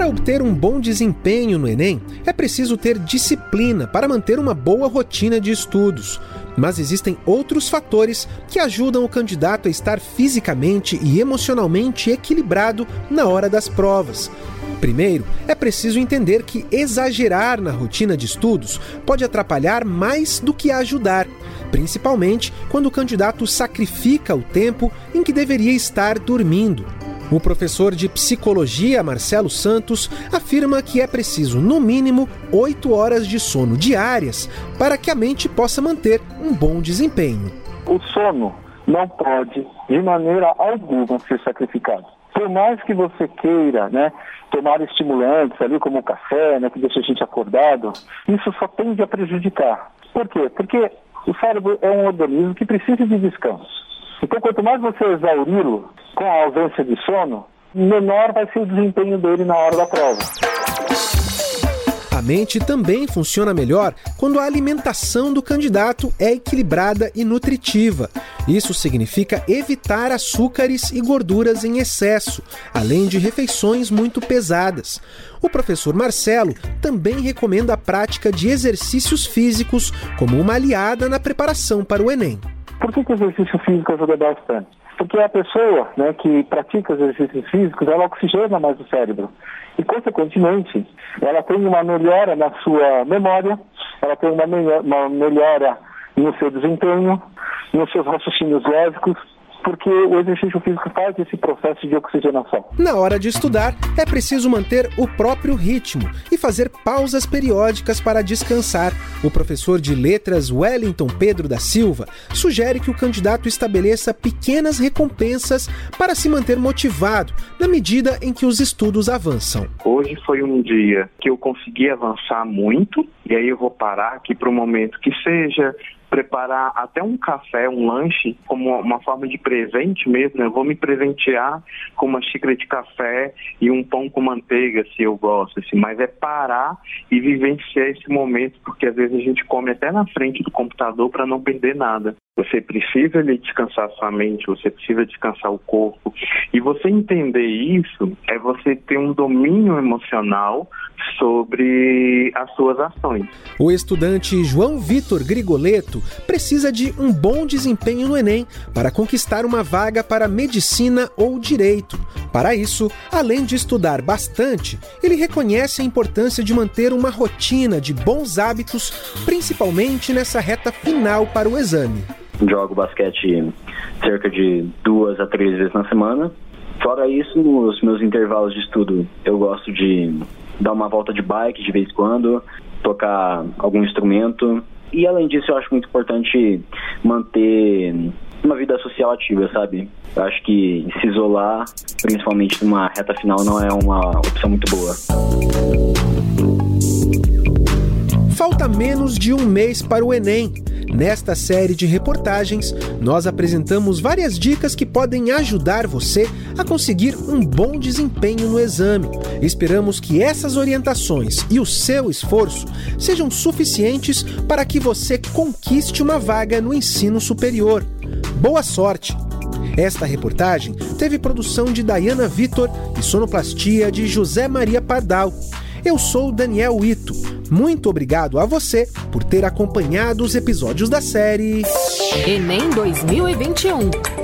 obter um bom desempenho no Enem, é preciso ter disciplina para manter uma boa rotina de estudos. Mas existem outros fatores que ajudam o candidato a estar fisicamente e emocionalmente equilibrado na hora das provas. Primeiro, é preciso entender que exagerar na rotina de estudos pode atrapalhar mais do que ajudar, principalmente quando o candidato sacrifica o tempo em que deveria estar dormindo. O professor de psicologia, Marcelo Santos, afirma que é preciso, no mínimo, 8 horas de sono diárias para que a mente possa manter um bom desempenho. O sono não pode, de maneira alguma, ser sacrificado. Por mais que você queira, tomar estimulantes ali como o café, que deixa a gente acordado, isso só tende a prejudicar. Por quê? Porque o cérebro é um organismo que precisa de descanso. Então, quanto mais você exauri-lo com a ausência de sono, menor vai ser o desempenho dele na hora da prova. A mente também funciona melhor quando a alimentação do candidato é equilibrada e nutritiva. Isso significa evitar açúcares e gorduras em excesso, além de refeições muito pesadas. O professor Marcelo também recomenda a prática de exercícios físicos como uma aliada na preparação para o Enem. Por que o exercício físico ajuda bastante? Porque a pessoa que pratica exercícios físicos, ela oxigena mais o cérebro. E, consequentemente, ela tem uma melhora na sua memória, ela tem uma melhora no seu desempenho, nos seus raciocínios lógicos, porque o exercício físico faz esse processo de oxigenação. Na hora de estudar, é preciso manter o próprio ritmo e fazer pausas periódicas para descansar. O professor de letras Wellington Pedro da Silva sugere que o candidato estabeleça pequenas recompensas para se manter motivado na medida em que os estudos avançam. Hoje foi um dia que eu consegui avançar muito, e aí eu vou parar aqui para um momento que seja preparar até um café, um lanche, como uma forma de presente mesmo. Eu vou me presentear com uma xícara de café e um pão com manteiga, se eu gosto, mas é parar e vivenciar esse momento, porque às vezes a gente come até na frente do computador para não perder nada. Você precisa descansar sua mente, você precisa descansar o corpo. E você entender isso é você ter um domínio emocional sobre as suas ações. O estudante João Vitor Grigoleto precisa de um bom desempenho no Enem para conquistar uma vaga para medicina ou direito. Para isso, além de estudar bastante, ele reconhece a importância de manter uma rotina de bons hábitos, principalmente nessa reta final para o exame. Jogo basquete cerca de 2 a 3 vezes na semana. Fora isso, nos meus intervalos de estudo, eu gosto de dar uma volta de bike de vez em quando, tocar algum instrumento. E além disso, eu acho muito importante manter uma vida social ativa, sabe? Eu acho que se isolar, principalmente numa reta final, não é uma opção muito boa. Falta menos de um mês para o Enem. Nesta série de reportagens, nós apresentamos várias dicas que podem ajudar você a conseguir um bom desempenho no exame. Esperamos que essas orientações e o seu esforço sejam suficientes para que você conquiste uma vaga no ensino superior. Boa sorte! Esta reportagem teve produção de Dayana Vitor e sonoplastia de José Maria Pardal. Eu sou Daniel Ito. Muito obrigado a você por ter acompanhado os episódios da série Enem 2021.